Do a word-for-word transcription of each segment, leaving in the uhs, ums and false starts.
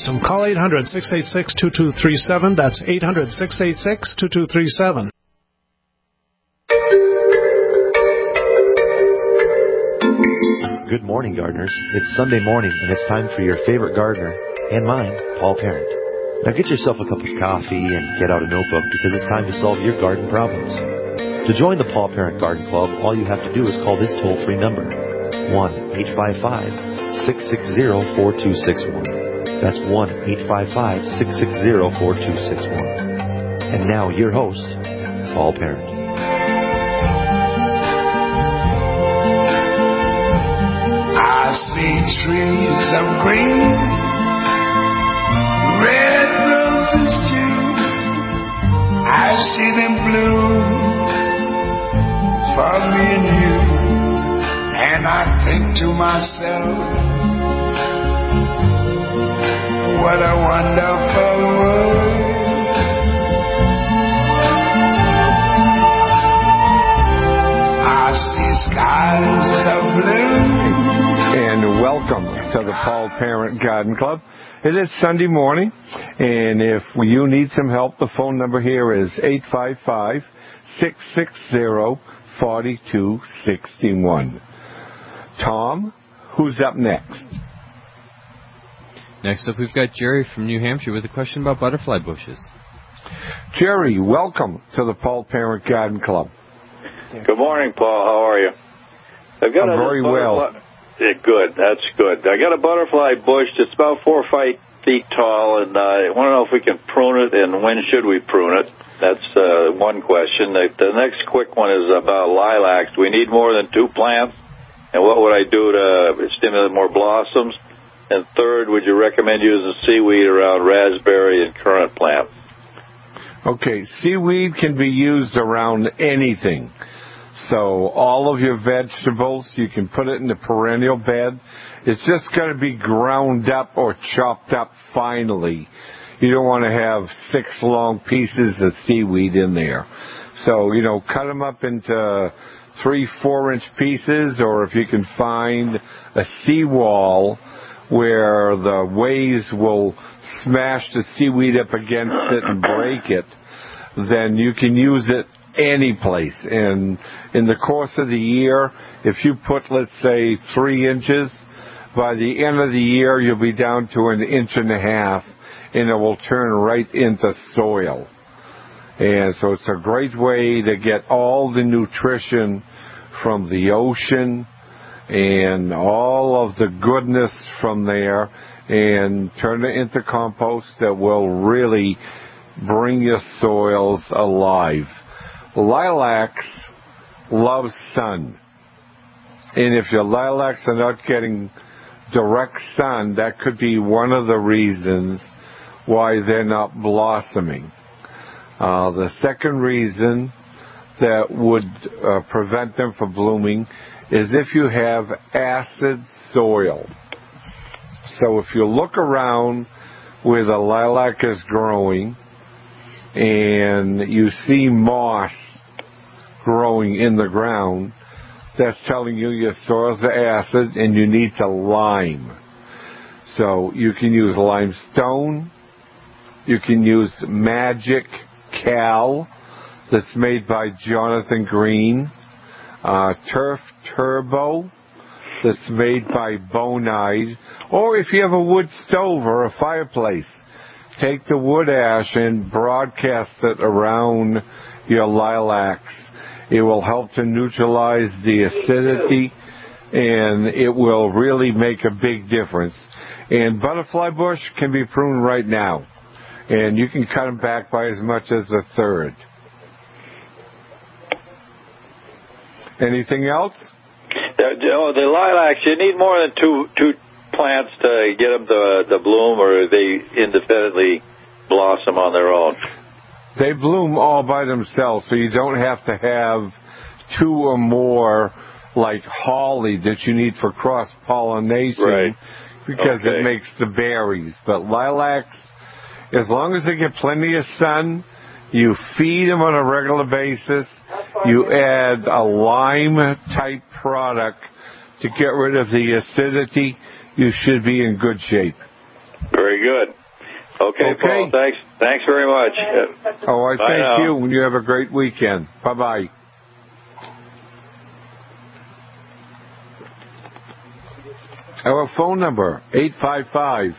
system. Call eight hundred, six eight six, two two three seven. That's eight hundred, six eight six, two two three seven. Good morning, gardeners. It's Sunday morning, and it's time for your favorite gardener, and mine, Paul Parent. Now get yourself a cup of coffee and get out a notebook because it's time to solve your garden problems. To join the Paul Parent Garden Club, all you have to do is call this toll-free number, one eight five five, six six zero, four two six one. That's one eight five five, six six zero, four two six one. And now, your host, Paul Parent. I see trees of green, red roses too. I see them bloom for me and you. And I think to myself, what a wonderful world. I see skies of blue. And welcome to the Paul Parent Garden Club. It is Sunday morning, and if you need some help, the phone number here is eight five five, six six zero, four two six one. Tom, who's up next? Next up, we've got Jerry from New Hampshire with a question about butterfly bushes. Jerry, welcome to the Paul Parent Garden Club. Good morning, Paul. How are you? I've got I'm a very well. Yeah, good. That's good. I got a butterfly bush that's about four or five feet tall, and uh, I want to know if we can prune it, and when should we prune it? That's uh, one question. The, the next quick one is about lilacs. Do we need more than two plants? And what would I do to stimulate more blossoms? And third, would you recommend using seaweed around raspberry and currant plants? Okay, seaweed can be used around anything. So all of your vegetables, you can put it in the perennial bed. It's just going to be ground up or chopped up finely. You don't want to have six long pieces of seaweed in there. So, you know, cut them up into three, four-inch pieces, or if you can find a seawall where the waves will smash the seaweed up against it and break it, then you can use it any place. And in the course of the year, if you put, let's say, three inches, by the end of the year, you'll be down to an inch and a half, and it will turn right into soil. And so it's a great way to get all the nutrition from the ocean and all of the goodness from there and turn it into compost that will really bring your soils alive. Lilacs love sun. And if your lilacs are not getting direct sun, that could be one of the reasons why they're not blossoming. Uh, the second reason that would uh, prevent them from blooming is if you have acid soil. So if you look around where the lilac is growing and you see moss growing in the ground, that's telling you your soils are acid and you need to lime. So you can use limestone. You can use Magic Cal that's made by Jonathan Green. Uh, Turf Turbo that's made by Bonide. Or if you have a wood stove or a fireplace, take the wood ash and broadcast it around your lilacs. It will help to neutralize the acidity, and it will really make a big difference. And butterfly bush can be pruned right now, and you can cut them back by as much as a third. Anything else? Oh, the lilacs, you need more than two two plants to get them to, to bloom, or they independently blossom on their own? They bloom all by themselves, so you don't have to have two or more like holly that you need for cross-pollination, right, because okay. it makes the berries. But lilacs, as long as they get plenty of sun, you feed them on a regular basis, you add a lime-type product to get rid of the acidity, you should be in good shape. Very good. Okay, Okay. Paul, thanks Thanks very much. Uh, Oh, I Bye thank now. you, and you have a great weekend. Bye-bye. Our phone number, eight five five,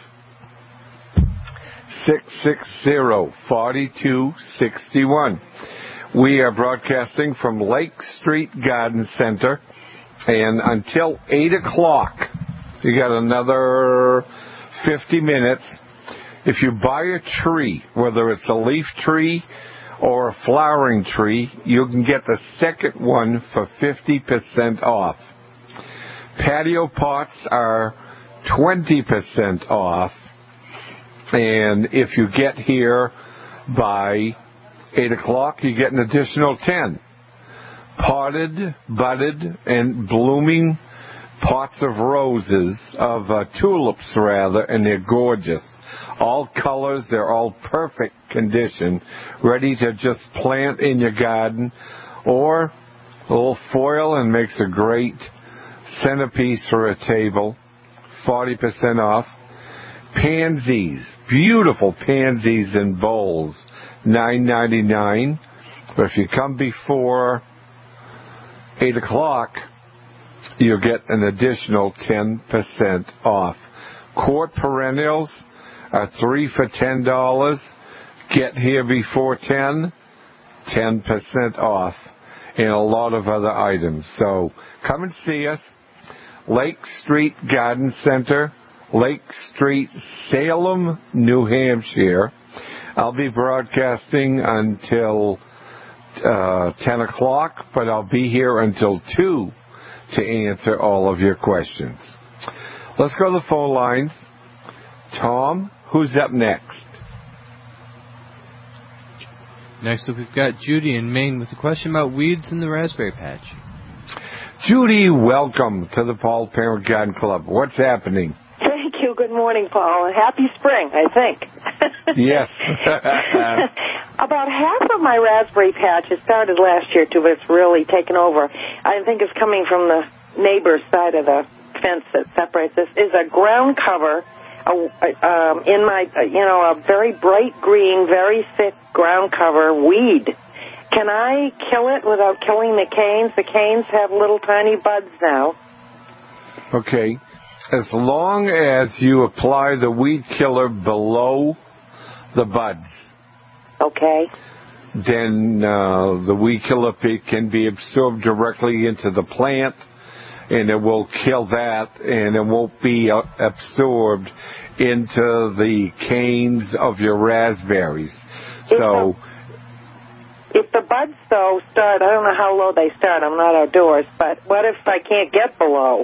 six six zero, four two six one. We are broadcasting from Lake Street Garden Center, and until eight o'clock, you got another fifty minutes. If you buy a tree, whether it's a leaf tree or a flowering tree, you can get the second one for fifty percent off. Patio pots are twenty percent off, and if you get here by eight o'clock, you get an additional ten. Potted, budded, and blooming pots of roses, of uh, tulips rather, and they're gorgeous. All colors, they're all perfect condition, ready to just plant in your garden, or a little foil and makes a great centerpiece for a table, forty percent off. Pansies, beautiful pansies in bowls, nine ninety-nine. But if you come before eight o'clock, you get an additional ten percent off. Quart perennials are three for ten dollars. Get here before ten, ten percent off, and a lot of other items. So come and see us. Lake Street Garden Center, Lake Street, Salem, New Hampshire. I'll be broadcasting until uh, ten o'clock, but I'll be here until two to answer all of your questions. Let's go to the phone lines. Tom, who's up next? Next up, we've got Judy in Maine with a question about weeds in the raspberry patch. Judy, welcome to the Paul Parent Garden Club. What's happening? Thank you. Good morning, Paul. And happy spring, I think. Yes. About half of my raspberry patch, it started last year too, but it's really taken over. I think it's coming from the neighbor's side of the fence that separates this, is a ground cover a, um, in my, you know, a very bright green, very thick ground cover weed. Can I kill it without killing the canes? The canes have little tiny buds now. Okay. As long as you apply the weed killer below the buds, okay, then uh, the weed killer can be absorbed directly into the plant, and it will kill that, and it won't be uh, absorbed into the canes of your raspberries. If So, the, if the buds, though, start, I don't know how low they start. I'm not outdoors, but what if I can't get below?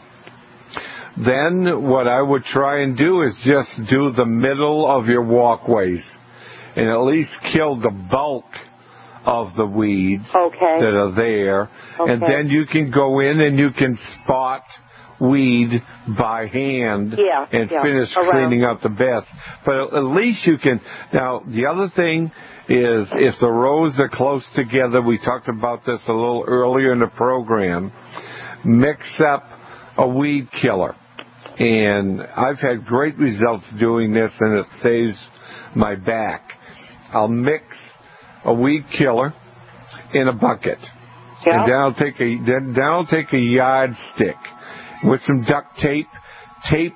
then what I would try and do is just do the middle of your walkways and at least kill the bulk of the weeds okay. that are there. Okay. And then you can go in and you can spot weed by hand yeah, and yeah, finish around. cleaning up the best. But at least you can. Now, the other thing is if the rows are close together, we talked about this a little earlier in the program, mix up a weed killer. And I've had great results doing this, and it saves my back. I'll mix a weed killer in a bucket, yeah. and then I'll take a then, then I'll take a yardstick with some duct tape, tape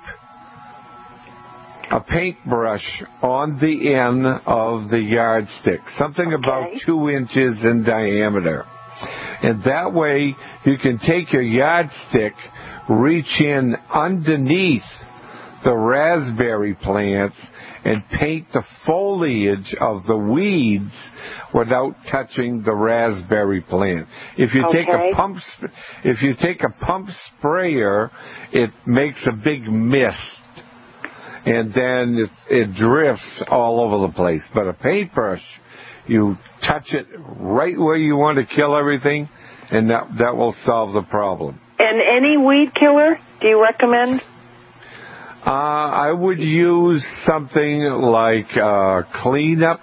a paintbrush on the end of the yardstick, something okay. about two inches in diameter, and that way you can take your yardstick, reach in underneath the raspberry plants and paint the foliage of the weeds without touching the raspberry plant. If you okay. take a pump, if you take a pump sprayer, it makes a big mist, and then it, it drifts all over the place. But a paintbrush, you touch it right where you want to kill everything, and that that will solve the problem. And any weed killer, do you recommend? Uh, I would use something like uh, Cleanup.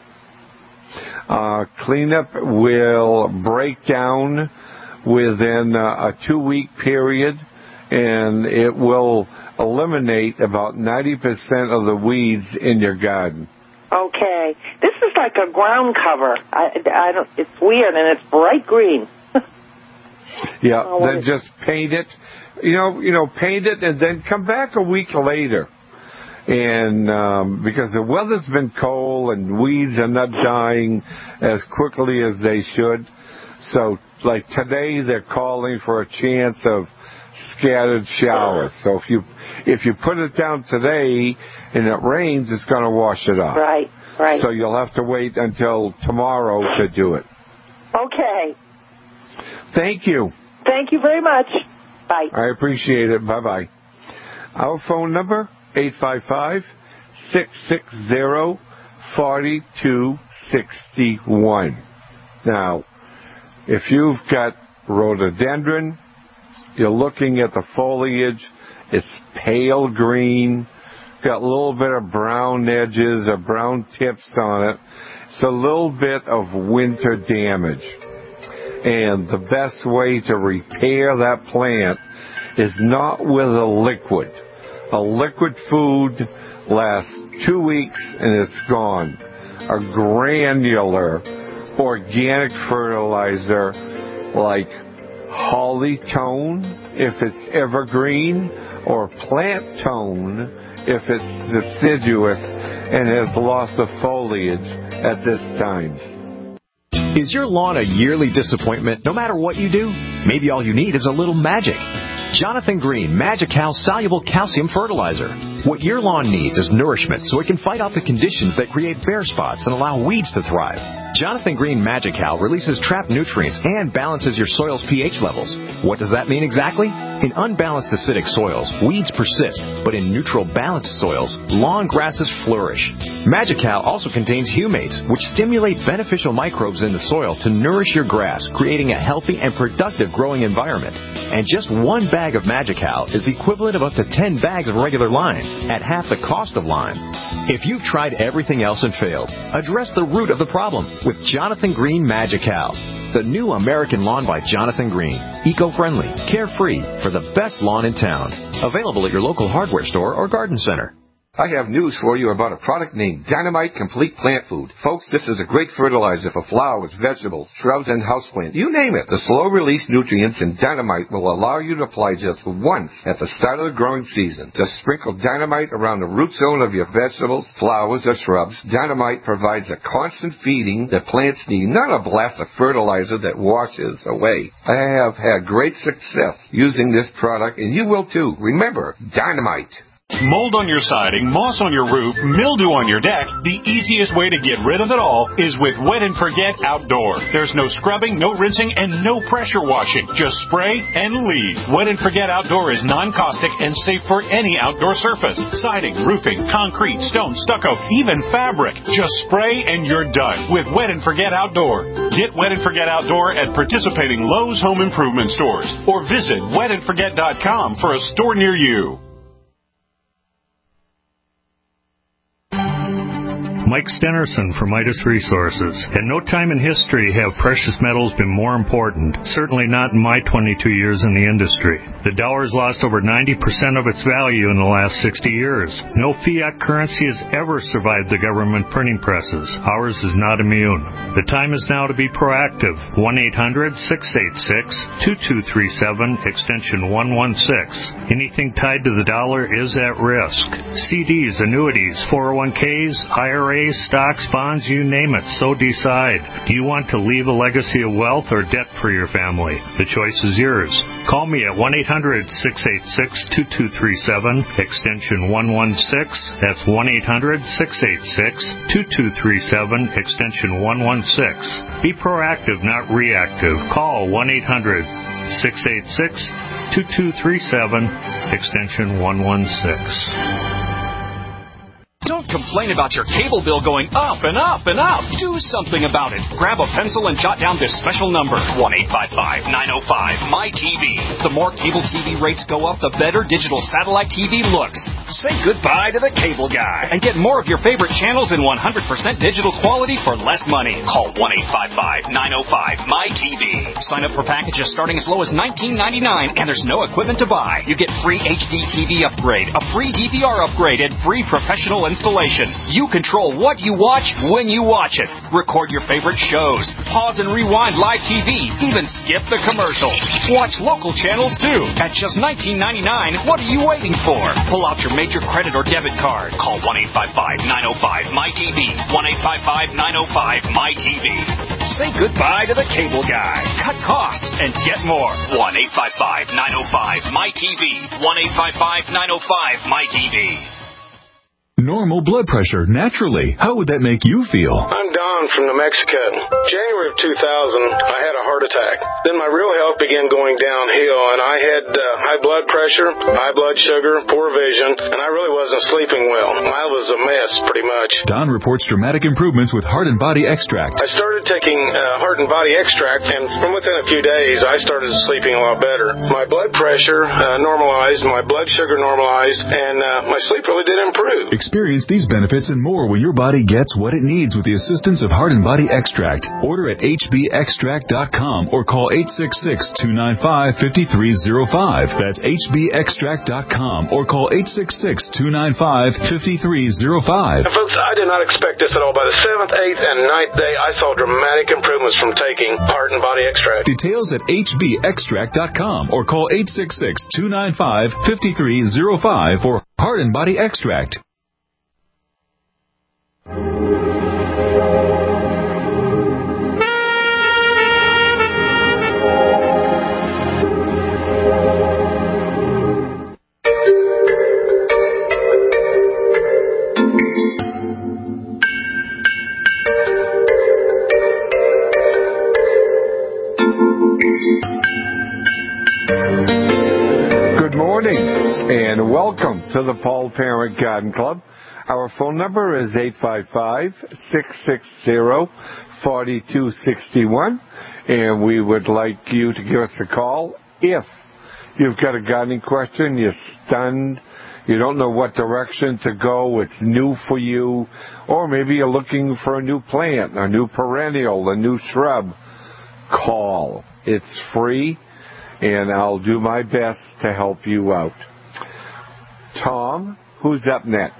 Uh, Cleanup will break down within uh, a two-week period, and it will eliminate about ninety percent of the weeds in your garden. Okay. This is like a ground cover. I, I don't. It's weird, and it's bright green. Yeah, oh, then is... just paint it. You know, you know, paint it, and then come back a week later. And um, because the weather's been cold and weeds are not dying as quickly as they should. So, like today, they're calling for a chance of scattered showers. So if you if you put it down today and it rains, it's going to wash it off. Right, right. So you'll have to wait until tomorrow to do it. Okay. Thank you. Thank you very much. Bye. I appreciate it. Bye-bye. Our phone number, eight five five, six six zero, four two six one. Now, if you've got rhododendron, you're looking at the foliage, it's pale green, got a little bit of brown edges or brown tips on it. It's a little bit of winter damage. And the best way to repair that plant is not with a liquid. A liquid food lasts two weeks and it's gone. A granular organic fertilizer like Holly Tone, if it's evergreen, or Plant Tone, if it's deciduous and has lost the foliage at this time. Is your lawn a yearly disappointment no matter what you do? Maybe all you need is a little magic. Jonathan Green Magical Soluble Calcium Fertilizer. What your lawn needs is nourishment so it can fight off the conditions that create bare spots and allow weeds to thrive. Jonathan Green Magical releases trapped nutrients and balances your soil's pH levels. What does that mean exactly? In unbalanced acidic soils, weeds persist, but in neutral balanced soils, lawn grasses flourish. Magical also contains humates, which stimulate beneficial microbes in the soil to nourish your grass, creating a healthy and productive growing environment. And just one bag of Magical is the equivalent of up to ten bags of regular lime at half the cost of lime. If you've tried everything else and failed, address the root of the problem with Jonathan Green Magical, the new American lawn by Jonathan Green. Eco-friendly, carefree, for the best lawn in town. Available at your local hardware store or garden center. I have news for you about a product named Dynamite Complete Plant Food. Folks, this is a great fertilizer for flowers, vegetables, shrubs, and houseplants. You name it. The slow-release nutrients in Dynamite will allow you to apply just once at the start of the growing season. Just sprinkle Dynamite around the root zone of your vegetables, flowers, or shrubs. Dynamite provides a constant feeding that plants need, not a blast of fertilizer that washes away. I have had great success using this product, and you will too. Remember, Dynamite. Mold on your siding, moss on your roof, mildew on your deck, the easiest way to get rid of it all is with Wet and Forget Outdoor. There's no scrubbing, no rinsing, and no pressure washing. Just spray and leave. Wet and Forget Outdoor is non-caustic and safe for any outdoor surface. Siding, roofing, concrete, stone, stucco, even fabric. Just spray and you're done with Wet and Forget Outdoor. Get Wet and Forget Outdoor at participating Lowe's Home Improvement stores or visit wet and forget dot com for a store near you. Mike Stenerson from Midas Resources. At no time in history have precious metals been more important, certainly not in my twenty-two years in the industry. The dollar has lost over ninety percent of its value in the last sixty years. No fiat currency has ever survived the government printing presses. Ours is not immune. The time is now to be proactive. one eight hundred six eight six two two three seven, extension one one six. Anything tied to the dollar is at risk. C Ds, annuities, four oh one Ks, I R As, stocks, bonds, you name it, so decide. Do you want to leave a legacy of wealth or debt for your family? The choice is yours. Call me at one eight hundred six eight six two two three seven, extension one one six. That's one eight hundred six eight six two two three seven, extension one one six. Be proactive, not reactive. Call one eight hundred six eight six two two three seven, extension one one six. Don't complain about your cable bill going up and up and up. Do something about it. Grab a pencil and jot down this special number, one eight five five, nine oh five, M Y T V. The more cable T V rates go up, the better digital satellite T V looks. Say goodbye to the cable guy and get more of your favorite channels in one hundred percent digital quality for less money. Call one eight five five, nine oh five, M Y T V. Sign up for packages starting as low as nineteen ninety-nine, and there's no equipment to buy. You get free H D T V upgrade, a free D V R upgrade, and free professional installation. You control what you watch when you watch it. Record your favorite shows. Pause and rewind live T V. Even skip the commercials. Watch local channels too. At just nineteen ninety-nine, what are you waiting for? Pull out your major credit or debit card. Call one eight five five, nine oh five, M Y T V. one eight five five, nine oh five, M Y T V. Say goodbye to the cable guy. Cut costs and get more. one eight five five, nine oh five, M Y T V. one eight five five, nine oh five, M Y T V. Normal blood pressure, naturally. How would that make you feel? I'm Don from New Mexico. January of two thousand, I had a heart attack. Then my real health began going downhill, and I had uh, high blood pressure, high blood sugar, poor vision, and I really wasn't sleeping well. I was a mess, pretty much. Don reports dramatic improvements with Heart and Body Extract. I started taking uh, Heart and Body Extract, and from within a few days, I started sleeping a lot better. My blood pressure uh, normalized, my blood sugar normalized, and uh, my sleep really did improve. Experience these benefits and more when your body gets what it needs with the assistance of Heart and Body Extract. Order at H B extract dot com or call eight six six, two nine five, five three zero five. That's H B extract dot com or call eight six six, two nine five, five three zero five. And folks, I did not expect this at all. By the seventh, eighth, and ninth day, I saw dramatic improvements from taking Heart and Body Extract. Details at H B extract dot com or call eight six six, two nine five, five three zero five for Heart and Body Extract. Good morning and welcome to the Paul Parent Garden Club. Our phone number is eight five five, six six zero, four two six one, and we would like you to give us a call if you've got a gardening question, you're stunned, you don't know what direction to go, it's new for you, or maybe you're looking for a new plant, a new perennial, a new shrub. Call. It's free, and I'll do my best to help you out. Tom, who's up next?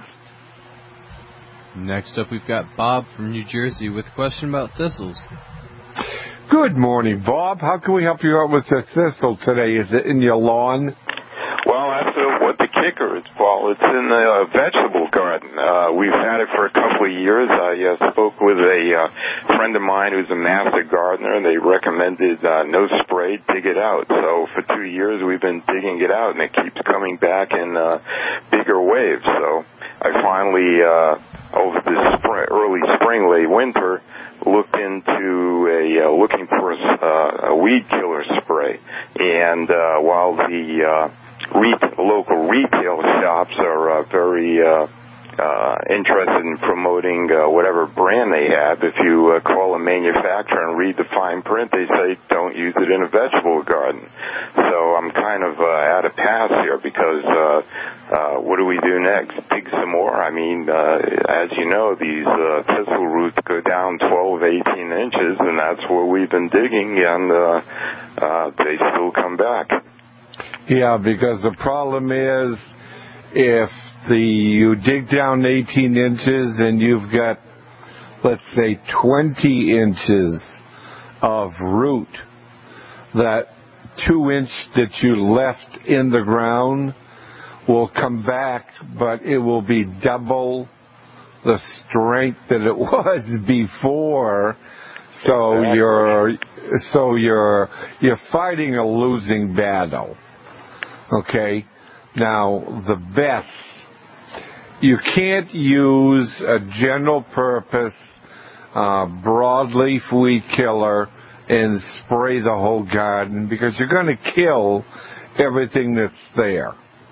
Next up, we've got Bob from New Jersey with a question about thistles. Good morning, Bob. How can we help you out with the thistle today? Is it in your lawn? Well, that's uh, what the kicker is, Paul. It's in the uh, vegetable garden. Uh, we've had it for a couple of years. I uh, spoke with a uh, friend of mine who's a master gardener, and they recommended uh, no spray, dig it out. So for two years, we've been digging it out, and it keeps coming back in uh, bigger waves. So I finally, uh, over the spring, early spring, late winter, looked into a uh, looking for a, uh, a weed killer spray, and uh, while the uh, re- local retail shops are uh, very uh, uh, interested in promoting uh, whatever brand they have, if you uh, call a manufacturer and read the fine print, they say don't use it in a vegetable garden. So I'm kind of uh, at a pass here because uh, uh, what do we do next? Dig some more? I mean, uh, as you know, these uh, thistle roots go down twelve, eighteen inches, and that's where we've been digging, and uh, uh, they still come back. Yeah, because the problem is if the you dig down eighteen inches and you've got, let's say, twenty inches of root, that two inch that you left in the ground will come back, but it will be double the strength that it was before. So exactly. you're so you're you're fighting a losing battle. Okay? Now, the best, you can't use a general purpose uh, broadleaf weed killer and spray the whole garden because you're going to kill everything that's there.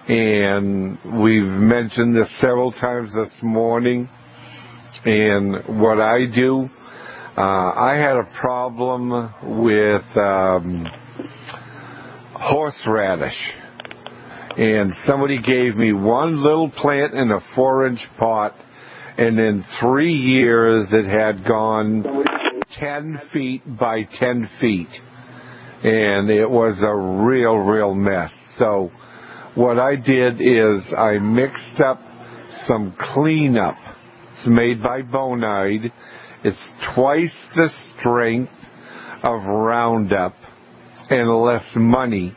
And we've mentioned this several times this morning. And what I do, uh, I had a problem with um, horseradish. And somebody gave me one little plant in a four-inch pot, and in three years it had gone ten feet by ten feet. And it was a real, real mess. So what I did is I mixed up some cleanup. It's made by Bonide. It's twice the strength of Roundup and less money.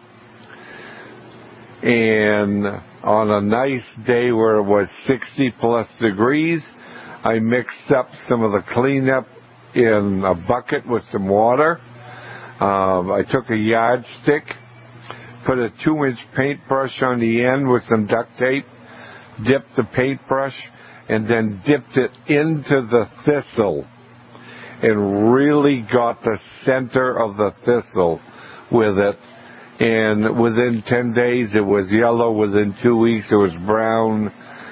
And on a nice day where it was sixty plus degrees, I mixed up some of the cleanup in a bucket with some water. Um, I took a yardstick, put a two-inch paintbrush on the end with some duct tape, dipped the paintbrush, and then dipped it into the thistle and really got the center of the thistle with it. And within ten days it was yellow. Within two weeks it was brown,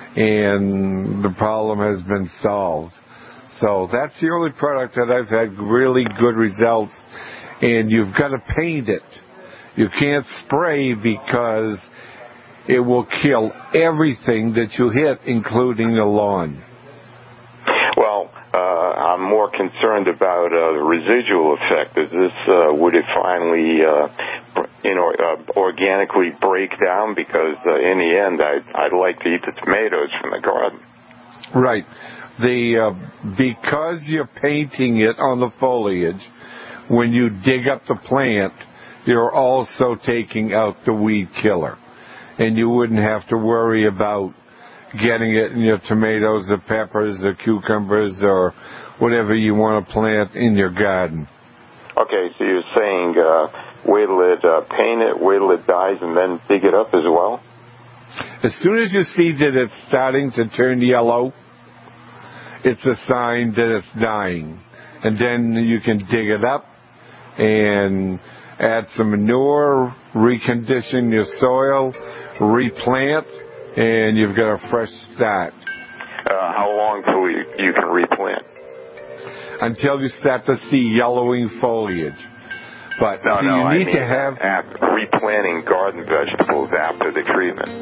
and the problem has been solved. So that's the only product that I've had really good results. And you've got to paint it. You can't spray because it will kill everything that you hit, including the lawn. Well, uh, I'm more concerned about uh, the residual effect. Is this uh, would it finally, uh, you know, uh, organically break down? Because uh, in the end, I I'd like to eat the tomatoes from the garden. Right. The uh, because you're painting it on the foliage, when you dig up the plant, you're also taking out the weed killer. And you wouldn't have to worry about getting it in your tomatoes or peppers or cucumbers or whatever you want to plant in your garden. Okay, so you're saying uh, wait till it uh, paint it, wait till it dies, and then dig it up as well? As soon as you see that it's starting to turn yellow, it's a sign that it's dying. And then you can dig it up and add some manure, recondition your soil, replant, and you've got a fresh start. Uh, how long till you, you can replant? Until you start to see yellowing foliage. But no, see, no, you I need mean to have after replanting garden vegetables after the treatment.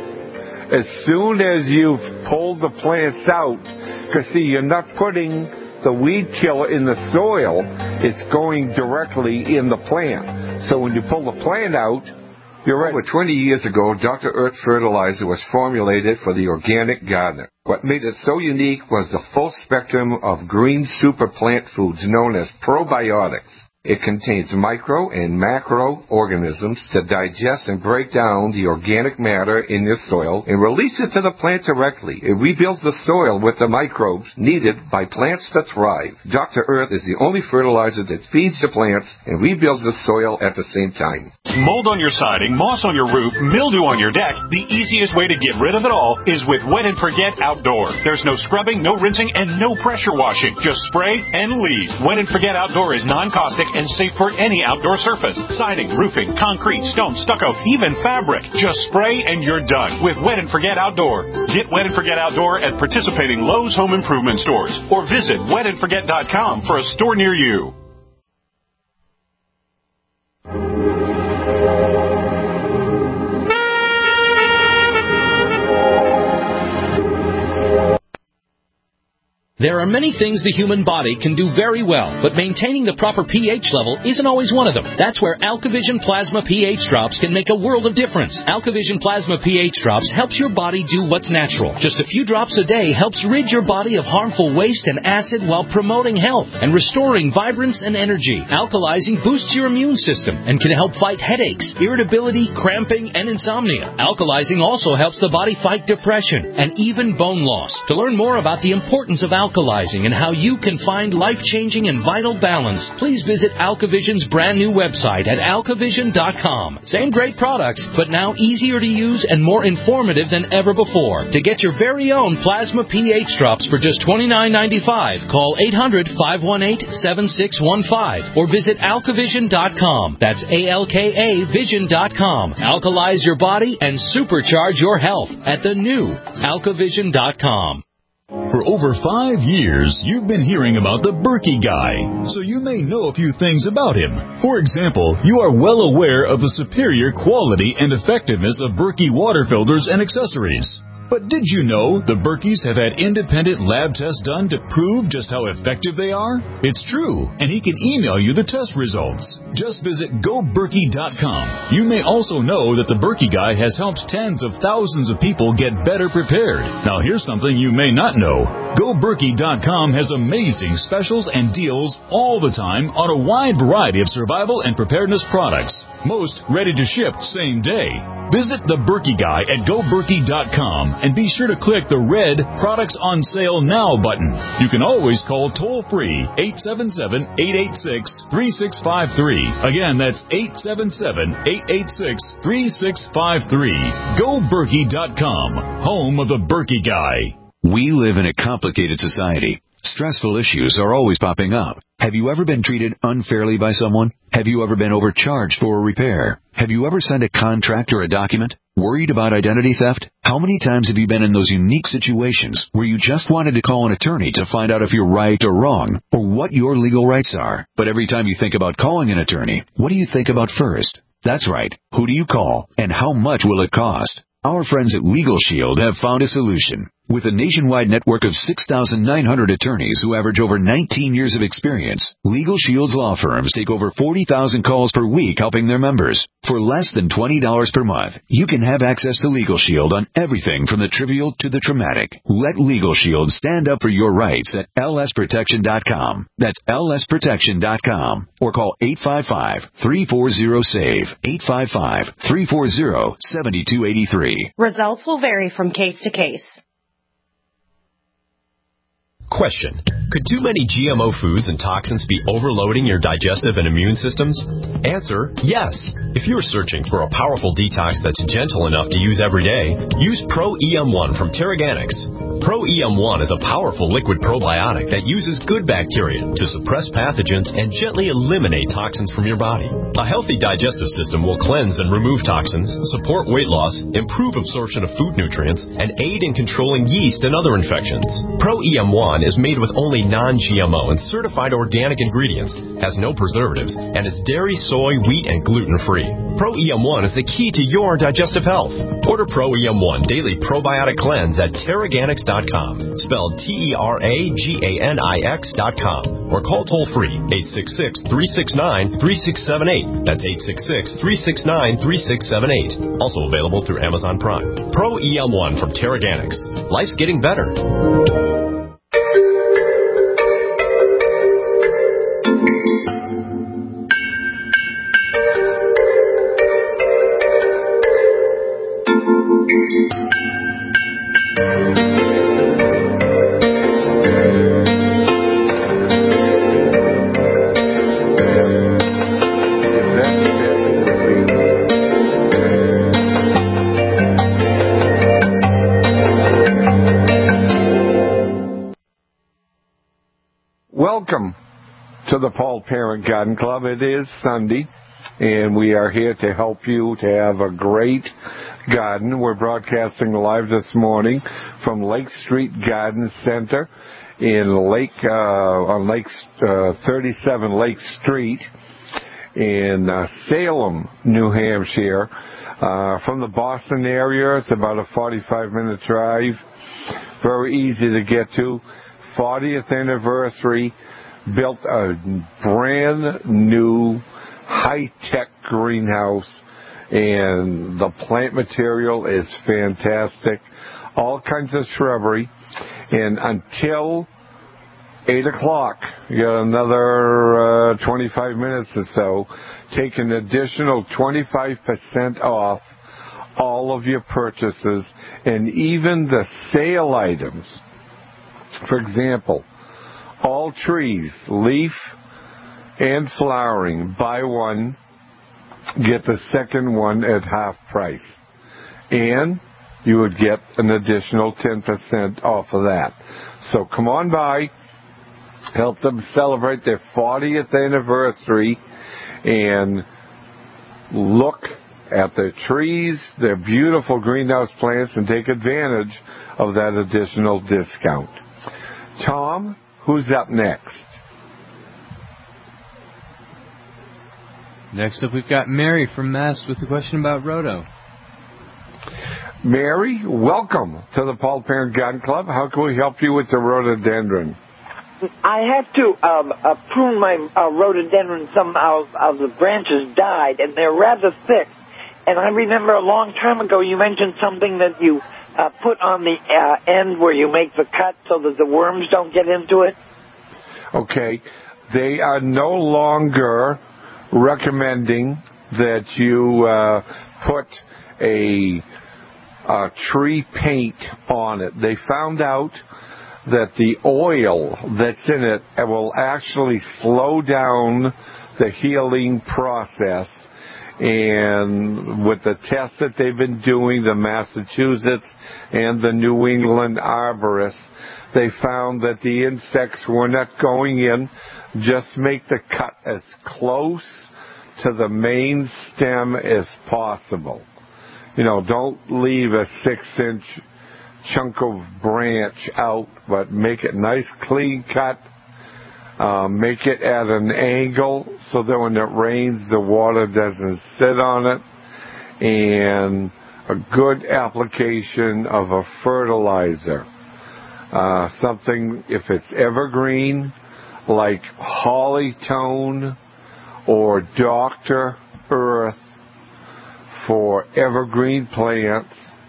As soon as you've pulled the plants out, because see, you're not putting the weed killer in the soil, it's going directly in the plant. So when you pull the plant out, you're ready. Over twenty years ago, Doctor Earth fertilizer was formulated for the organic gardener. What made it so unique was the full spectrum of green super plant foods known as probiotics. It contains micro and macro organisms to digest and break down the organic matter in your soil and release it to the plant directly. It rebuilds the soil with the microbes needed by plants to thrive. Doctor Earth is the only fertilizer that feeds the plants and rebuilds the soil at the same time. Mold on your siding, moss on your roof, mildew on your deck, the easiest way to get rid of it all is with Wet and Forget Outdoor. There's no scrubbing, no rinsing, and no pressure washing. Just spray and leave. Wet and Forget Outdoor is non-caustic and safe for any outdoor surface. Siding, roofing, concrete, stone, stucco, even fabric. Just spray and you're done with Wet and Forget Outdoor. Get Wet and Forget Outdoor at participating Lowe's Home Improvement stores or visit wet and forget dot com for a store near you. There are many things the human body can do very well, but maintaining the proper pH level isn't always one of them. That's where AlkaVision Plasma pH Drops can make a world of difference. AlkaVision Plasma pH Drops helps your body do what's natural. Just a few drops a day helps rid your body of harmful waste and acid while promoting health and restoring vibrance and energy. Alkalizing boosts your immune system and can help fight headaches, irritability, cramping, and insomnia. Alkalizing also helps the body fight depression and even bone loss. To learn more about the importance of alkalizing, alkalizing and how you can find life-changing and vital balance, please visit AlkaVision's brand new website at alkavision dot com. Same great products, but now easier to use and more informative than ever before. To get your very own plasma pH drops for just twenty-nine ninety-five, call eight hundred, five one eight, seven six one five or visit alkavision dot com. That's A L K A vision dot com. Alkalize your body and supercharge your health at the new alkavision dot com. For over five years, you've been hearing about the Berkey Guy, so you may know a few things about him. For example, you are well aware of the superior quality and effectiveness of Berkey water filters and accessories. But did you know the Berkeys have had independent lab tests done to prove just how effective they are? It's true, and he can email you the test results. Just visit go berkey dot com. You may also know that the Berkey Guy has helped tens of thousands of people get better prepared. Now here's something you may not know. go berkey dot com has amazing specials and deals all the time on a wide variety of survival and preparedness products. Most ready to ship same day. Visit the Berkey Guy at go berkey dot com and be sure to click the red Products on Sale Now button. You can always call toll-free eight seven seven, eight eight six, three six five three. Again, that's eight seven seven, eight eight six, three six five three. go berkey dot com, home of the Berkey Guy. We live in a complicated society. Stressful issues are always popping up. Have you ever been treated unfairly by someone? Have you ever been overcharged for a repair? Have you ever signed a contract or a document? Worried about identity theft? How many times have you been in those unique situations where you just wanted to call an attorney to find out if you're right or wrong, or what your legal rights are? But every time you think about calling an attorney, what do you think about first? That's right. Who do you call, and how much will it cost? Our friends at Legal Shield have found a solution. With a nationwide network of six thousand nine hundred attorneys who average over nineteen years of experience, Legal Shield's law firms take over forty thousand calls per week helping their members. For less than twenty dollars per month, you can have access to Legal Shield on everything from the trivial to the traumatic. Let Legal Shield stand up for your rights at L S protection dot com. That's L S protection dot com. Or call eight five five, three four zero, SAVE, eight five five, three four zero, seven two eight three. Results will vary from case to case. Question. Could too many G M O foods and toxins be overloading your digestive and immune systems? Answer, yes. If you're searching for a powerful detox that's gentle enough to use every day, use Pro E M one from Terraganics. Pro E M one is a powerful liquid probiotic that uses good bacteria to suppress pathogens and gently eliminate toxins from your body. A healthy digestive system will cleanse and remove toxins, support weight loss, improve absorption of food nutrients, and aid in controlling yeast and other infections. Pro E M one is made with only non-G M O and certified organic ingredients, has no preservatives, and is dairy, soy, wheat, and gluten-free. Pro E M one is the key to your digestive health. Order Pro E M one Daily Probiotic Cleanse at Terraganics dot com, spelled T E R A G A N I X dot com, or call toll-free eight six six, three six nine, three six seven eight. That's eight six six, three six nine, three six seven eight. Also available through Amazon Prime. Pro E M one from Terraganics. Life's getting better. Welcome to the Paul Parent Garden Club. It is Sunday, and we are here to help you to have a great garden. We're broadcasting live this morning from Lake Street Garden Center in Lake uh, on Lake uh, thirty-seven Lake Street in uh, Salem, New Hampshire. Uh, from the Boston area, it's about a forty-five minute drive. Very easy to get to. fortieth anniversary, built a brand new high-tech greenhouse, and the plant material is fantastic. All kinds of shrubbery. And until eight o'clock, you got another uh, twenty-five minutes or so, take an additional twenty-five percent off all of your purchases, and even the sale items For example, all trees, leaf and flowering, buy one, get the second one at half price. And you would get an additional ten percent off of that. So come on by, help them celebrate their fortieth anniversary, and look at their trees, their beautiful greenhouse plants, and take advantage of that additional discount. Tom, who's up next? Next up, we've got Mary from Mass with a question about Rhodo. Mary, welcome to the Paul Parent Garden Club. How can we help you with the rhododendron? I had to um, uh, prune my uh, rhododendron. Some of, of the branches died, and they're rather thick. And I remember a long time ago you mentioned something that you uh, put on the uh, end where you make the cut so that the worms don't get into it. Okay. They are no longer recommending that you uh, put a, a tree paint on it. They found out that the oil that's in it will actually slow down the healing process. And with the tests that they've been doing, the Massachusetts and the New England arborists, they found that the insects were not going in. Just make the cut as close to the main stem as possible. You know, don't leave a six-inch chunk of branch out, but make it nice, clean cut. Uh, make it at an angle so that when it rains, the water doesn't sit on it. And a good application of a fertilizer. Uh, something, if it's evergreen, like Hollytone or Doctor Earth for evergreen plants.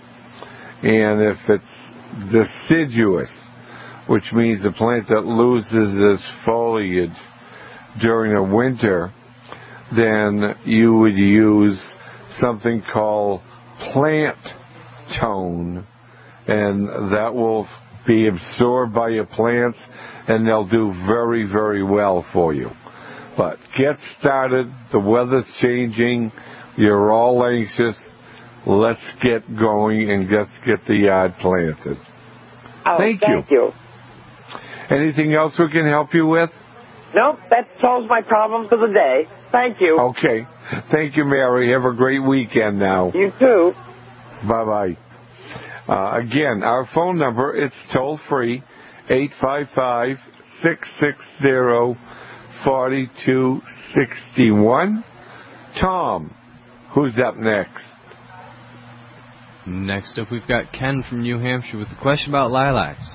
And if it's deciduous, which means the plant that loses its foliage during the winter, then you would use something called plant tone, and that will be absorbed by your plants, and they'll do very, very well for you. But get started. The weather's changing. You're all anxious. Let's get going and let's get the yard planted. Oh, thank, thank you. you. Anything else we can help you with? Nope, that solves my problem for the day. Thank you. Okay. Thank you, Mary. Have a great weekend now. You too. Bye-bye. Uh, again, our phone number, it's toll-free, eight five five, six six zero, four two six one. Tom, who's up next? Next up, we've got Ken from New Hampshire with a question about lilacs.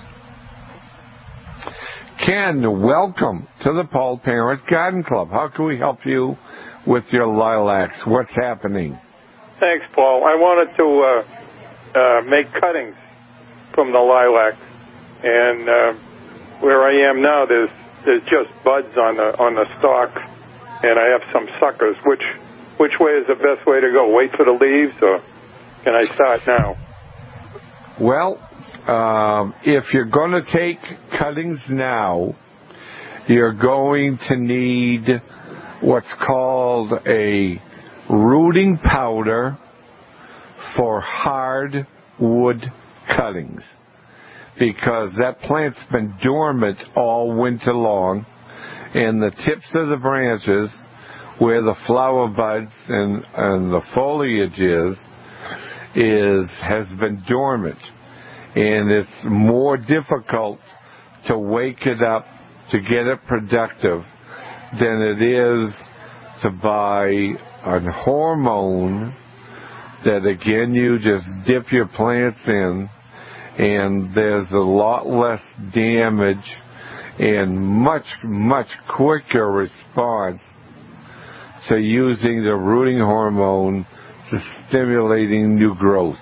Ken, welcome to the Paul Parent Garden Club. How can we help you with your lilacs? What's happening? Thanks, Paul. I wanted to uh, uh, make cuttings from the lilac, and uh, where I am now, there's there's just buds on the on the stalk, and I have some suckers. Which which way is the best way to go? Wait for the leaves, or can I start now? Well, um, if you're going to take cuttings now, you're going to need what's called a rooting powder for hard wood cuttings, because that plant's been dormant all winter long, and the tips of the branches where the flower buds and, and the foliage is, is has been dormant. And it's more difficult to wake it up to get it productive than it is to buy a hormone that, again, you just dip your plants in, and there's a lot less damage and much, much quicker response to using the rooting hormone to stimulating new growth.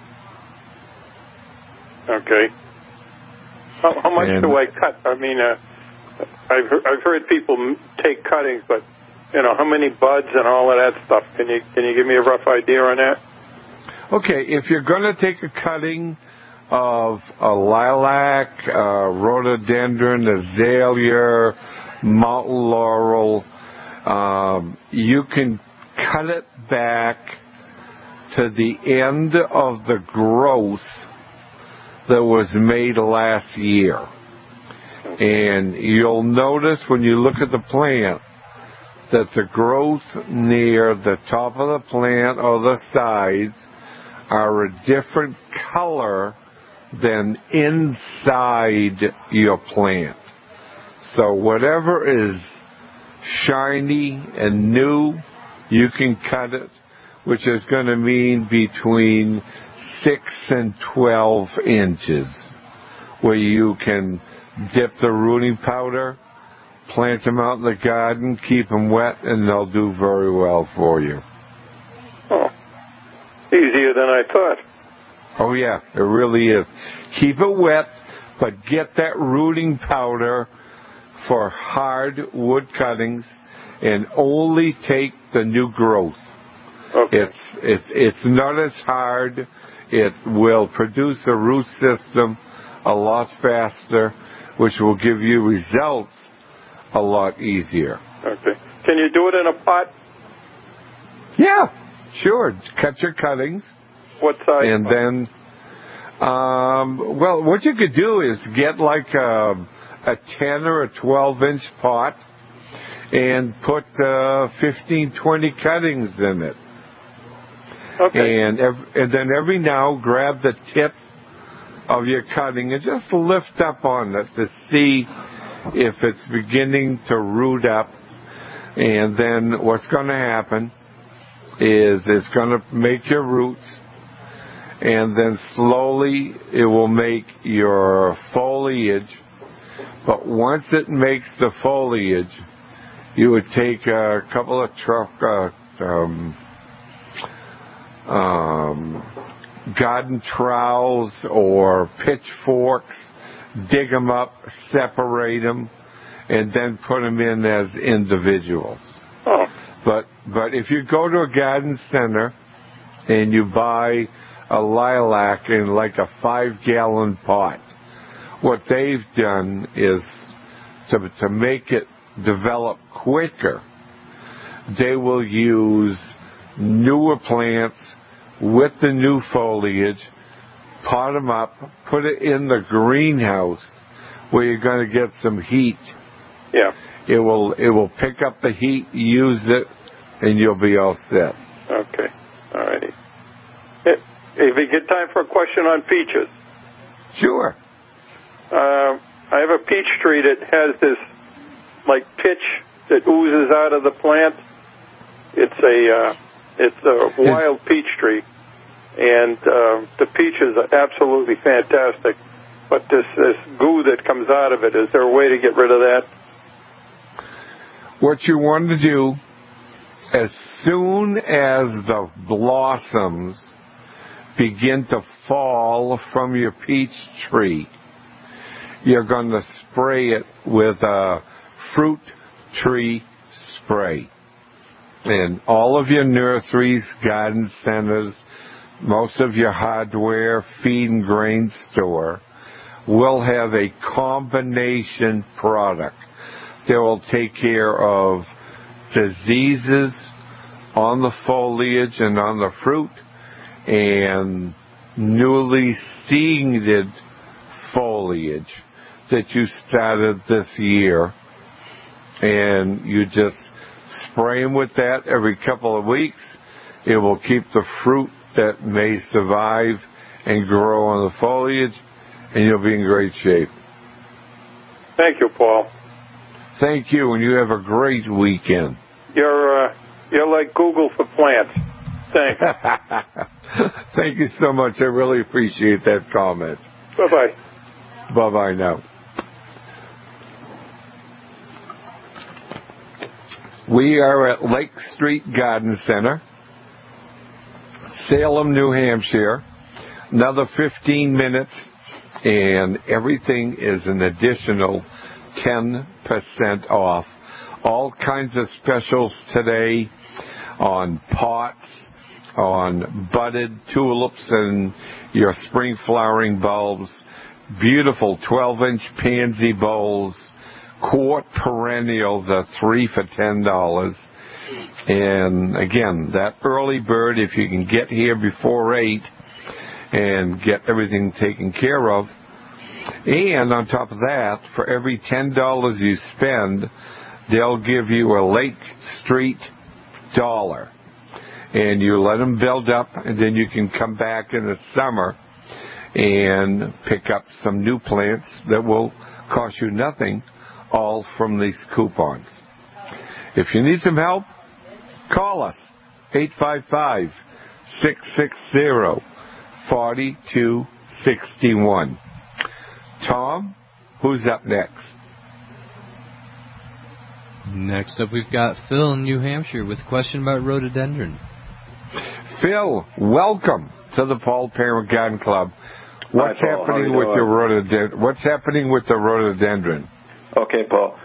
Okay. How, how much and, do I cut? I mean, uh, I've he- I've heard people m- take cuttings, but you know, how many buds and all of that stuff? Can you can you give me a rough idea on that? Okay, if you're going to take a cutting of a lilac, uh, rhododendron, azalea, mountain laurel, um, you can cut it back to the end of the growth that was made last year. And you'll notice when you look at the plant that the growth near the top of the plant or the sides are a different color than inside your plant. So whatever is shiny and new, you can cut it, which is going to mean between six and twelve inches, where you can dip the rooting powder, plant them out in the garden, keep them wet, and they'll do very well for you. Oh, easier than I thought. Oh, yeah, it really is. Keep it wet, but get that rooting powder for hard wood cuttings and only take the new growth. Okay. It's, it's, it's not as hard. It will produce a root system a lot faster, which will give you results a lot easier. Okay. Can you do it in a pot? Yeah, sure. Cut your cuttings. What size? And then, um, well, what you could do is get like a, a ten or a twelve inch pot and put uh, fifteen, twenty cuttings in it. Okay. And, ev- and then every now grab the tip of your cutting and just lift up on it to see if it's beginning to root up. And then what's going to happen is it's going to make your roots, and then slowly it will make your foliage. But once it makes the foliage, you would take a couple of truck, uh, um, um, garden trowels or pitchforks, dig them up, separate them, and then put them in as individuals. Oh. But but if you go to a garden center and you buy a lilac in like a five-gallon pot, what they've done is to to make it develop quicker, they will use newer plants with the new foliage, pot them up, put it in the greenhouse where you're going to get some heat. Yeah. It will it will pick up the heat, use it, and you'll be all set. Okay. All righty. If we get time for a question on peaches. Sure. Uh, I have a peach tree that has this, like, pitch that oozes out of the plant. It's a uh, it's a wild peach tree, and uh, the peaches are absolutely fantastic. But this this goo that comes out of it, is there a way to get rid of that? What you want to do, as soon as the blossoms begin to fall from your peach tree, you're going to spray it with a fruit tree spray. And all of your nurseries, garden centers, most of your hardware, feed and grain store will have a combination product that will take care of diseases on the foliage and on the fruit, and newly seeded foliage that you started this year. And you just spray them with that every couple of weeks. It will keep the fruit that may survive and grow on the foliage, and you'll be in great shape. Thank you, Paul. Thank you, and you have a great weekend. You're uh, you're like Google for plants. Thanks. Thank you so much. I really appreciate that comment. Bye-bye. Bye-bye now. We are at Lake Street Garden Center, Salem, New Hampshire. Another fifteen minutes, and everything is an additional ten percent off. All kinds of specials today on pots on budded tulips and your spring flowering bulbs, beautiful twelve-inch pansy bowls, quart perennials are three for ten dollars. And again, that early bird, if you can get here before eight and get everything taken care of. And on top of that, for every ten dollars you spend, they'll give you a Lake Street dollar. And you let them build up, and then you can come back in the summer and pick up some new plants that will cost you nothing, all from these coupons. If you need some help, call us, eight five five, six six zero, four two six one. Tom, who's up next? Next up, we've got Phil in New Hampshire with a question about rhododendron. Phil, welcome to the Paul Parent Garden Club. What's Hi, Paul. happening with your rhododendron? What's happening with the rhododendron? Okay, Paul.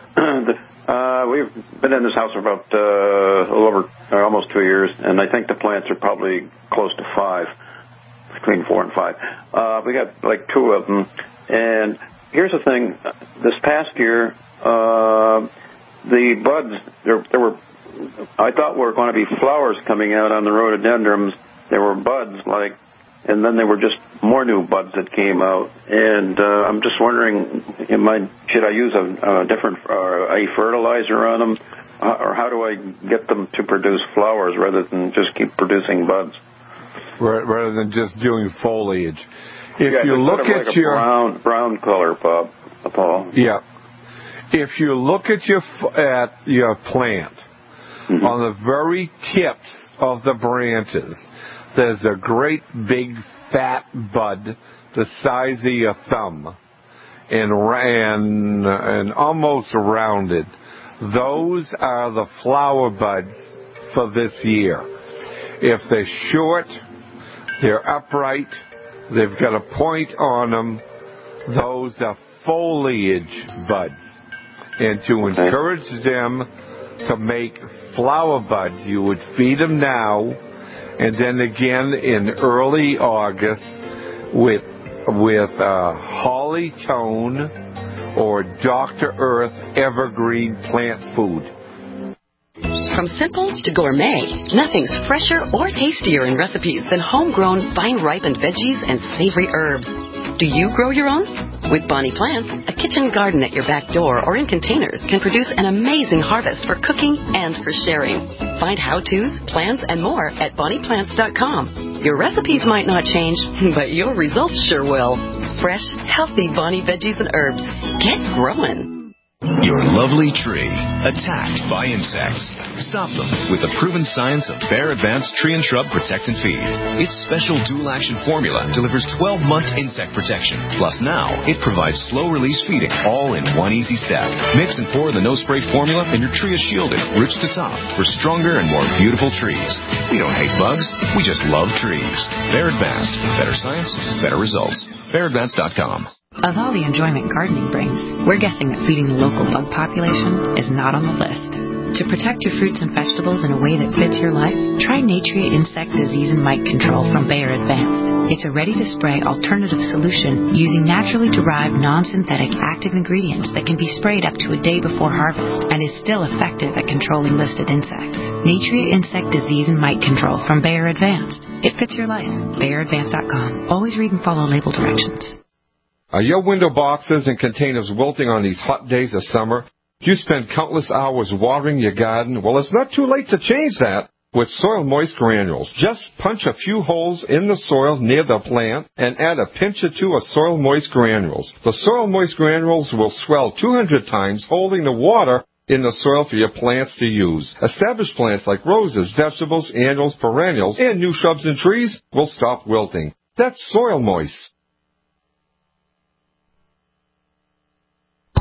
uh, we've been in this house for about uh, a little over, uh, almost two years, and I think the plants are probably close to five, between four and five. Uh, we got like two of them, and here's the thing: this past year, uh, the buds there, there were. I thought were going to be flowers coming out on the rhododendrons. There were buds, like, and then there were just more new buds that came out. And uh, I'm just wondering, am I, should I use a, a different uh, a fertilizer on them, uh, or how do I get them to produce flowers rather than just keep producing buds? Rather than just doing foliage. If yeah, you look sort of at like your a brown brown color, Bob, Paul. Yeah. If you look at your at your plant, mm-hmm. on the very tips of the branches, there's a great big fat bud the size of your thumb and and and almost rounded. Those are the flower buds for this year. If they're short, they're upright, they've got a point on them, those are foliage buds. And to encourage them to make flower buds, you would feed them now, and then again in early August with with uh, Holly Tone or Doctor Earth Evergreen plant food. From simple to gourmet, nothing's fresher or tastier in recipes than homegrown, vine-ripened veggies and savory herbs. Do you grow your own? With Bonnie Plants, a kitchen garden at your back door or in containers can produce an amazing harvest for cooking and for sharing. Find how-tos, plans, and more at bonnie plants dot com. Your recipes might not change, but your results sure will. Fresh, healthy Bonnie veggies and herbs. Get growing. Your lovely tree, attacked by insects. Stop them with the proven science of Bayer Advanced Tree and Shrub Protect and Feed. Its special dual-action formula delivers twelve-month insect protection. Plus now, it provides slow-release feeding, all in one easy step. Mix and pour the no-spray formula, and your tree is shielded, roots to top, for stronger and more beautiful trees. We don't hate bugs, we just love trees. Bayer Advanced. Better science, better results. Bayer Advanced dot com. Of all the enjoyment gardening brings, we're guessing that feeding the local bug population is not on the list. To protect your fruits and vegetables in a way that fits your life, try Natria Insect Disease and Mite Control from Bayer Advanced. It's a ready-to-spray alternative solution using naturally derived non-synthetic active ingredients that can be sprayed up to a day before harvest and is still effective at controlling listed insects. Natria Insect Disease and Mite Control from Bayer Advanced. It fits your life. Bayer Advanced dot com. Always read and follow label directions. Are your window boxes and containers wilting on these hot days of summer? Do you spend countless hours watering your garden? Well, it's not too late to change that with Soil Moist Granules. Just punch a few holes in the soil near the plant and add a pinch or two of Soil Moist Granules. The Soil Moist Granules will swell two hundred times, holding the water in the soil for your plants to use. Established plants like roses, vegetables, annuals, perennials, and new shrubs and trees will stop wilting. That's Soil Moist.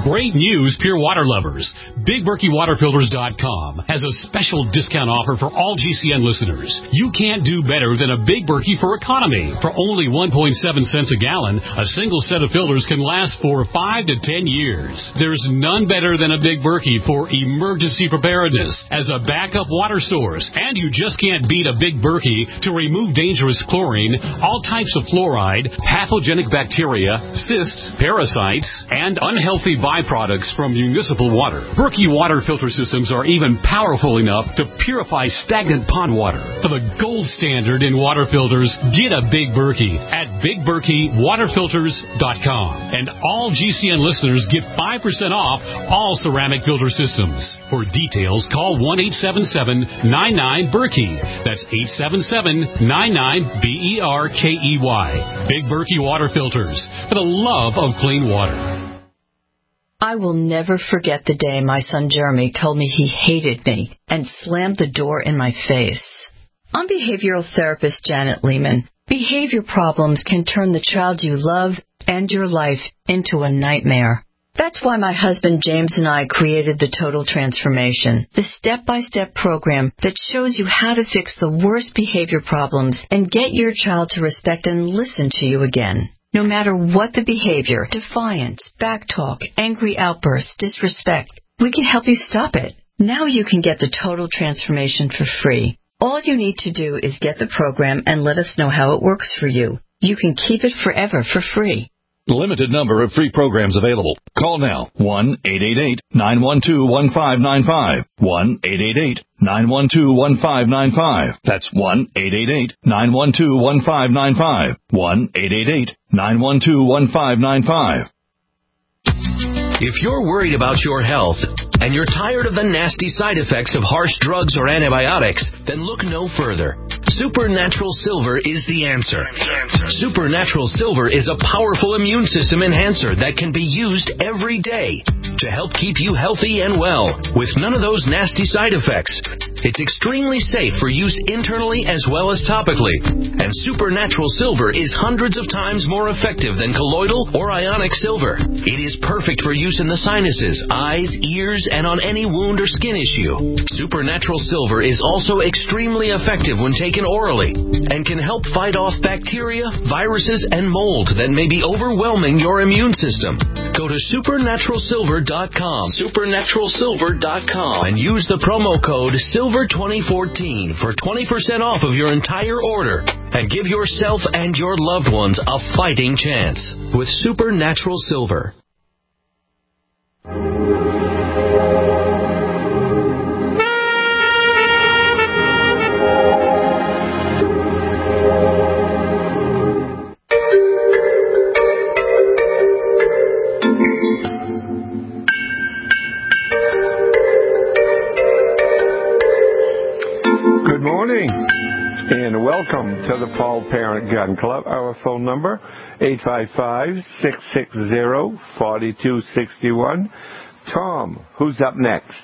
Great news, pure water lovers. Big Berkey Water Filters dot com has a special discount offer for all G C N listeners. You can't do better than a Big Berkey for economy. For only one point seven cents a gallon, a single set of filters can last for five to ten years. There's none better than a Big Berkey for emergency preparedness as a backup water source. And you just can't beat a Big Berkey to remove dangerous chlorine, all types of fluoride, pathogenic bacteria, cysts, parasites, and unhealthy byproducts from municipal water. Berkey water filter systems are even powerful enough to purify stagnant pond water. For the gold standard in water filters, get a Big Berkey at Big Berkey Water Filters dot com. And all G C N listeners get five percent off all ceramic filter systems. For details, call one eight seven seven nine nine Berkey. That's eight seven seven nine nine B E R K E Y. Big Berkey Water Filters, for the love of clean water. I will never forget the day my son Jeremy told me he hated me and slammed the door in my face. I'm behavioral therapist Janet Lehman. Behavior problems can turn the child you love and your life into a nightmare. That's why my husband James and I created the Total Transformation, the step-by-step program that shows you how to fix the worst behavior problems and get your child to respect and listen to you again. No matter what the behavior, defiance, backtalk, angry outbursts, disrespect, we can help you stop it. Now you can get the Total Transformation for free. All you need to do is get the program and let us know how it works for you. You can keep it forever for free. Limited number of free programs available. Call now. one eight eight eight nine one two one five nine five. one eight eight eight nine one two one five nine five. That's one eight eight eight nine one two one five nine five. one eight eight eight nine one two one five nine five. If you're worried about your health and you're tired of the nasty side effects of harsh drugs or antibiotics, then look no further. Supernatural Silver is the answer. Supernatural Silver is a powerful immune system enhancer that can be used every day to help keep you healthy and well with none of those nasty side effects. It's extremely safe for use internally as well as topically. And Supernatural Silver is hundreds of times more effective than colloidal or ionic silver. It is perfect for use in the sinuses, eyes, ears, and on any wound or skin issue. Supernatural Silver is also extremely effective when taken orally and can help fight off bacteria, viruses, and mold that may be overwhelming your immune system. Go to supernatural silver dot com, supernatural silver dot com, and use the promo code silver twenty fourteen for twenty percent off of your entire order and give yourself and your loved ones a fighting chance with Supernatural Silver. Good morning, and welcome to the Paul Parent Gun Club. Our phone number, eight five five, six six zero, four two six one. Tom, who's up next?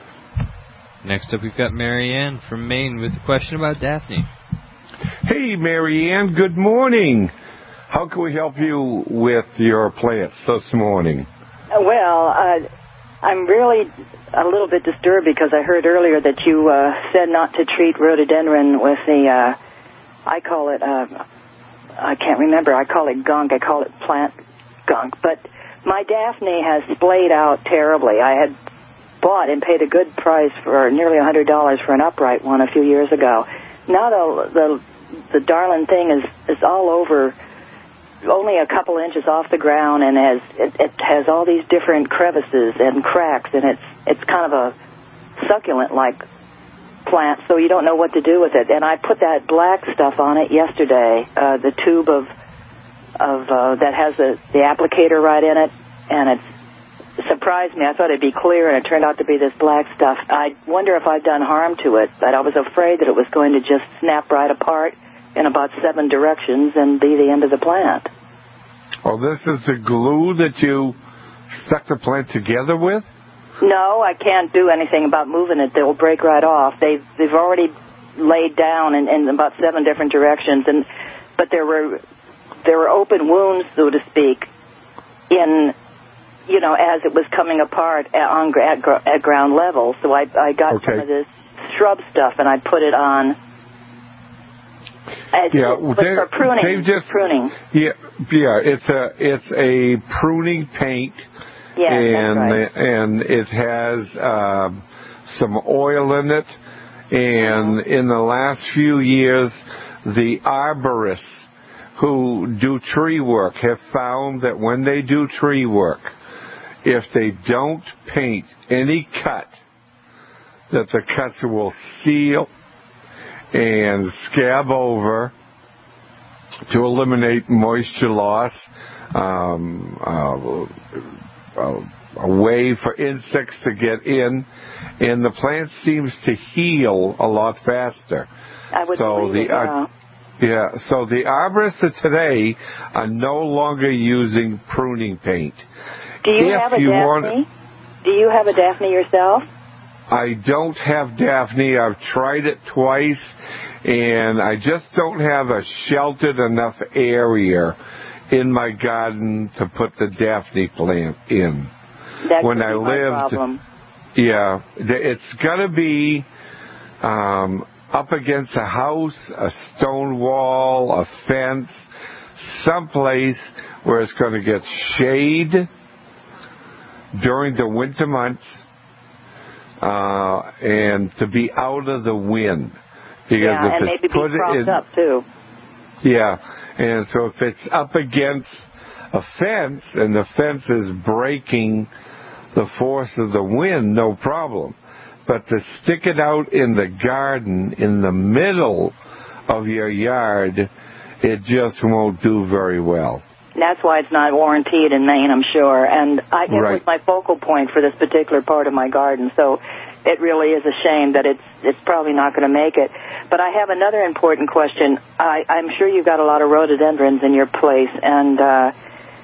Next up, we've got Mary Ann from Maine with a question about Daphne. Hey, Mary Ann, good morning. How can we help you with your plants this morning? Well, uh, I'm really a little bit disturbed because I heard earlier that you uh, said not to treat rhododendron with the, uh, I call it, uh, I can't remember, I call it gunk, I call it plant gunk, but my Daphne has splayed out terribly. I had bought and paid a good price for nearly one hundred dollars for an upright one a few years ago. Now the the, the darling thing is, is all over, only a couple inches off the ground, and has it, it has all these different crevices and cracks, and it's it's kind of a succulent-like plant, so you don't know what to do with it. And I put that black stuff on it yesterday, uh, the tube of of uh, that has the, the applicator right in it, and it surprised me. I thought it'd be clear, and it turned out to be this black stuff. I wonder if I've done harm to it, but I was afraid that it was going to just snap right apart in about seven directions and be the end of the plant. Oh, this is the glue that you stuck the plant together with? No, I can't do anything about moving it. They'll break right off. They've, they've already laid down in, in about seven different directions, and but there were there were open wounds, so to speak, in you know, as it was coming apart at, on, at, at ground level. So I, I got okay. some of this shrub stuff, and I put it on. As, yeah, for, they, for pruning. They've just, pruning. Yeah, yeah. It's a it's a pruning paint, yeah, and that's right. and it has uh, some oil in it. And mm-hmm. in the last few years, the arborists who do tree work have found that when they do tree work, if they don't paint any cut, that the cuts will seal and scab over to eliminate moisture loss, um, uh, uh, a way for insects to get in, and the plant seems to heal a lot faster. I would so believe the, it, yeah. Uh, yeah, so the arborists of today are no longer using pruning paint. Do you if have a you Daphne? Want, Do you have a Daphne yourself? I don't have Daphne. I've tried it twice, and I just don't have a sheltered enough area in my garden to put the Daphne plant in. That when could I be my lived, problem. Yeah, it's got to be um, up against a house, a stone wall, a fence, someplace where it's going to get shade during the winter months, uh, and to be out of the wind. Because yeah, if and it's maybe be put propped in, up too. Yeah, and so if it's up against a fence and the fence is breaking the force of the wind, no problem. But to stick it out in the garden in the middle of your yard, it just won't do very well. That's why it's not warranted in Maine, I'm sure. And I, it right. was my focal point for this particular part of my garden. So it really is a shame that it's it's probably not going to make it. But I have another important question. I, I'm sure you've got a lot of rhododendrons in your place, and uh,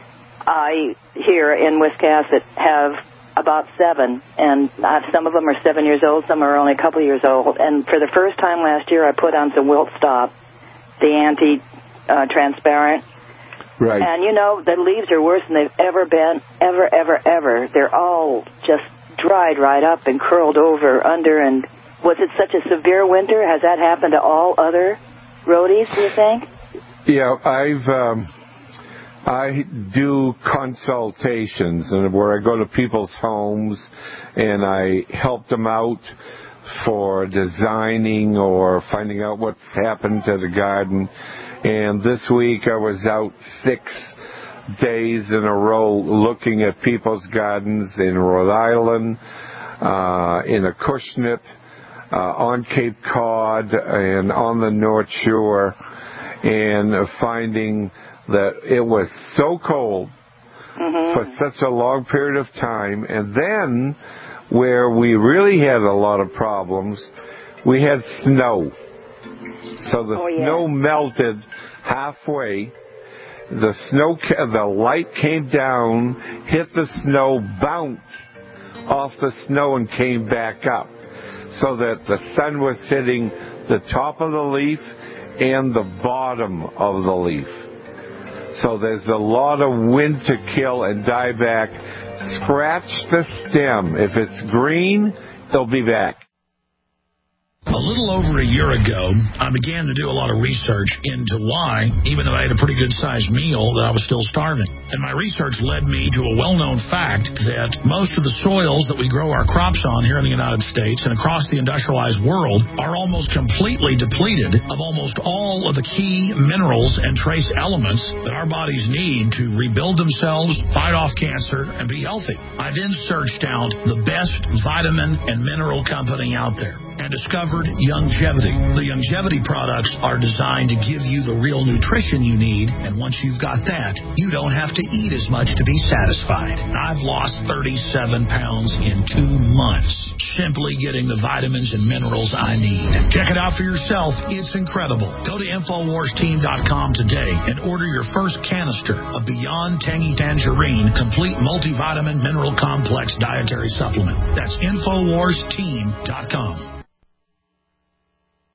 I here in Wiscasset have about seven, and uh, some of them are seven years old, some are only a couple years old. And for the first time last year, I put on some Wilt Stop, the anti-transparent. Uh, right. And, you know, the leaves are worse than they've ever been, ever, ever, ever. They're all just dried right up and curled over under. And was it such a severe winter? Has that happened to all other rhodies, do you think? Yeah, I've... Um I do consultations, and where I go to people's homes and I help them out for designing or finding out what's happened to the garden. And this week I was out six days in a row looking at people's gardens in Rhode Island, uh, in Acushnet, uh, on Cape Cod, and on the North Shore, and finding that it was so cold mm-hmm. for such a long period of time. And then, where we really had a lot of problems, we had snow. So the oh, yeah. snow melted halfway. The snow, the light came down, hit the snow, bounced off the snow, and came back up. So that the sun was hitting the top of the leaf and the bottom of the leaf. So there's a lot of wind to kill and die back. Scratch the stem. If it's green, it'll be back. A little over a year ago, I began to do a lot of research into why, even though I had a pretty good-sized meal, that I was still starving. And my research led me to a well-known fact that most of the soils that we grow our crops on here in the United States and across the industrialized world are almost completely depleted of almost all of the key minerals and trace elements that our bodies need to rebuild themselves, fight off cancer, and be healthy. I then searched out the best vitamin and mineral company out there and discovered Youngevity. The Youngevity products are designed to give you the real nutrition you need, and once you've got that, you don't have to eat as much to be satisfied. I've lost thirty-seven pounds in two months, simply getting the vitamins and minerals I need. Check it out for yourself. It's incredible. Go to Infowars Team dot com today and order your first canister of Beyond Tangy Tangerine Complete Multivitamin Mineral Complex Dietary Supplement. That's Infowars Team dot com.